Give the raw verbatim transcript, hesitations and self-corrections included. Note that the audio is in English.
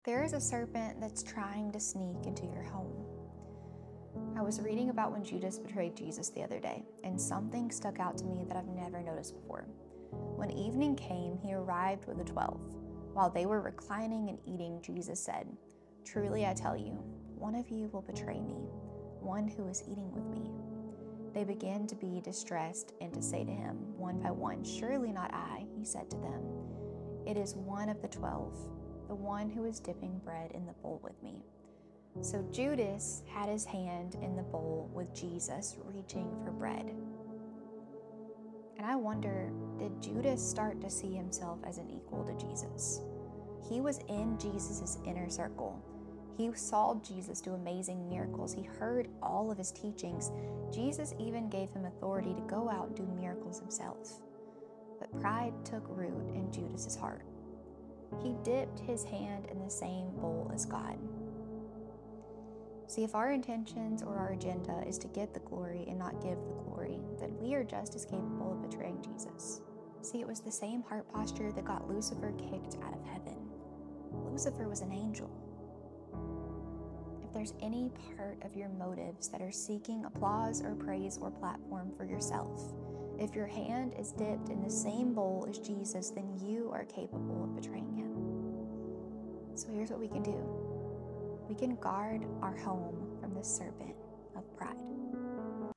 There is a serpent that's trying to sneak into your home. I was reading about when Judas betrayed Jesus the other day, and something stuck out to me that I've never noticed before. When evening came, he arrived with the twelve. While they were reclining and eating, Jesus said, "Truly I tell you, one of you will betray me, one who is eating with me." They began to be distressed and to say to him, one by one, "Surely not I," he said to them. "It is one of the twelve, the one who is dipping bread in the bowl with me." So Judas had his hand in the bowl with Jesus, reaching for bread. And I wonder, did Judas start to see himself as an equal to Jesus? He was in Jesus' inner circle. He saw Jesus do amazing miracles. He heard all of his teachings. Jesus even gave him authority to go out and do miracles himself. But pride took root in Judas's heart. He dipped his hand in the same bowl as God. See, if our intentions or our agenda is to get the glory and not give the glory, then we are just as capable of betraying Jesus. See, it was the same heart posture that got Lucifer kicked out of heaven. Lucifer was an angel. If there's any part of your motives that are seeking applause or praise or platform for yourself, if your hand is dipped in the same bowl as Jesus, then you are capable of betraying him. So here's what we can do. We can guard our home from the serpent of pride.